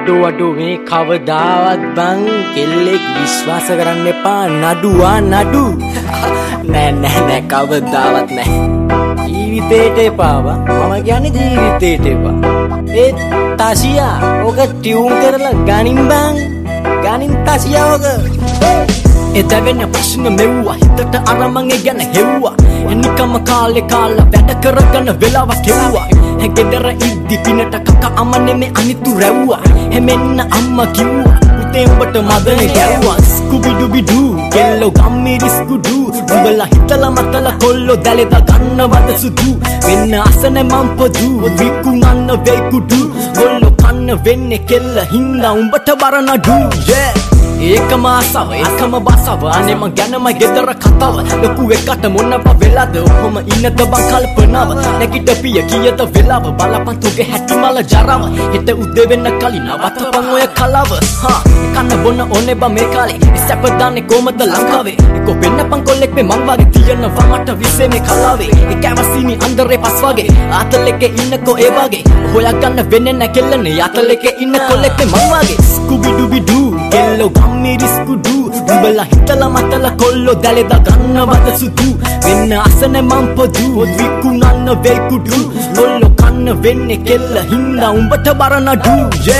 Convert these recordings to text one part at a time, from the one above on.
අඩු මේ කවදාවත් බං කෙල්ලෙක් විශ්වාස කරන්න එපා නඩුවා නඩු නෑ කවදාවත් නෑ ජීවිතේට එපා මම කියන්නේ ජීවිතේට එපා ඒ තසියා ඔක ටියුන් කරලා ගනින් බං ගනින් තසියා ඔක එතවෙන්න ප්‍රශ්න මෙව්වා හිතට අරමං ගැන හෙව්වා එනිකම කාලේ කාලා වැඩ කරගන්න වෙලාවක් කෙව්වා ගෙදර ඉද්දි පිනට කක අමනේ මේ අනිතු රැව්වා හැමෙන්න අම්මා කිව්වා උතේ උඹට මදනේ ගැව්වා ස්කුබිඩුබිඩු කෙල්ලෝ ගම්මිරිස් කුඩු උඹලා හිතලා මතලා කොල්ලෝ දැලෙද ගන්නවද සුදු වෙන්න අසන මම් පොදු විකුණන්න වෙයි කුඩු කොල්ලෝ කන්න වෙන්නේ කෙල්ල හින්දා උඹට බර නඩු ඒකම ආසාව ඒකම බසව අනේ මං ගැනම ගෙදර කතාව ලොකු එකට මොනව වෙලාද ඔහොම ඉන්නද බං කල්පනාව නැගිට පිය කීයද වෙලාව බලපන් තුගේ හැටි මල ජරාව හෙට උදේ වෙන්න කලින් නවත්තපන් ඔය කලාව කන්න බොන්න ඕනේ බං මේ කාලේ ඉස්සප දාන්නේ කොමද ලංකාවේ එක්ක වෙන්නපන් කොල්ලෙක් මේ මං වගේ තියනවා මට විසේ මේ කලාවේ ඒකවසිනි අන්දරේ පස් වගේ ආතල් එකේ ඉන්නකෝ ඒ වගේ හොයා ගන්න වෙන්නේ නැ කෙල්ලනේ ආතල් එකේ ඉන්න කොල්ලෙක් මේ මං වගේ ස්කුබිඩුබිඩු කෙල්ලෝ ගම්මිරිස් කුඩු උඹලා හිතලා මතලා කොල්ලෝ දැලෙද ගන්නවද සුදු වෙන්න අසන මම් පොදු විකුණන්න වෙයි කුඩු කොල්ලෝ කන්න වෙන්නේ කෙල්ල හින්දා උඹට බර නඩු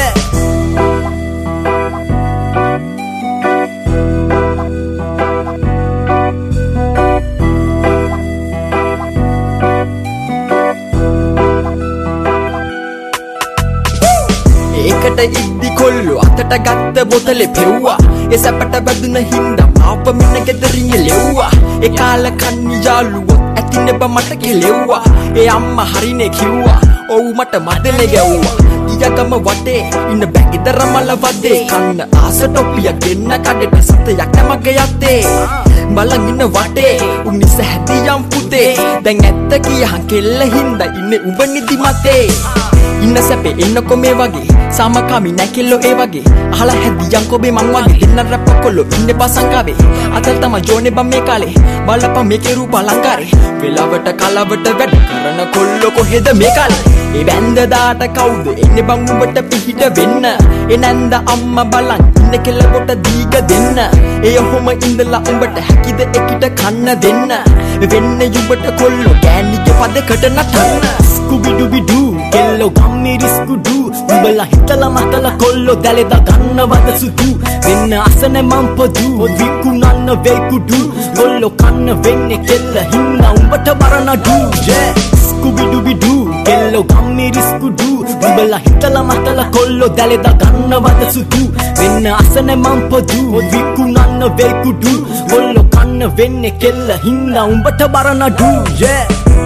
ඒකට ඉද්දි කොල්ලෝ අතට ගත්ත බොතලේ පෙව්වා ඒ සැපට බැඳුන හින්දා මාප මින ගෙදරින් එලෙව්වා ඒ කාල කන්නි යාළුවෝ ඇතිනේ බ මට කෙලෙව්වා ඒ අම්මා හරිනේ කිව්වා ඔව් මට මඩනේ ගැව්වා ඊයකම වටේ ඉන්න බෑ ගෙදර මල වදේ කන්න ආස ටොප්පිය ගෙන්න කඩේට සතයක් නැමගේ යත්තේ බලන් ඉන්න වටේ උන්නිස හැදියම් පුතේ දැන් ඇත්ත කියහන් කෙල්ල හින්දා ඉන්නේ උඹ නිදි මතේ ඉන්න සැපේ එන්නකො මේ වගේ සාමකාමී නැකෙල්ලෝ ඒ වගේ අහලා හැදියම් කොබේ මං වගේ දෙන්න රැප්ප කොල්ලෝ ඉන්නේ බසංගාවේ අතල් තම ජෝනේ බම් මේ කාලේ බලපන් මේකේ රූප අලංකාරේ වෙලාවට කලවට වැඩ කරන කොල්ලෝ කොහෙද මේ කාලේ ඒ බැන්ද දාට කවුද එන්නේ බං උඹට පිහිට වෙන්න ඒ නැන්ද අම්මා බලන් ඉන්නේ කෙල්ල කොට දීග දෙන්න ඒ ඔහොම ඉඳලා උඹට හැකිද එකිට කන්න දෙන්න වෙන්නේ උඹට කොල්ලෝ ගෑණිගේ පදකට නටන්න ස්කුබිඩුබිඩු කෙල්ලෝ ගම්මිරිස් කුඩු උඹලා හිතලා මතලා කොල්ලෝ දැලෙද ගන්නවද සුදු වෙන්න අසන මම් පොදු විකුණන්න වෙයි කුඩු කොල්ලෝ කන්න වෙන්නේ කෙල්ල හින්දා උඹට බර නඩු ස්කුබිඩුබිඩු කෙල්ලෝ ගම්මිරිස් කුඩු උඹලා හිතලා මතලා කොල්ලෝ දැලෙද ගන්නවද සුදු වෙන්න අසන මම් පොදු විකුණන්න වෙයි කුඩු කොල්ලෝ කන්න වෙන්නේ කෙල්ල හින්දා උඹට බර නඩු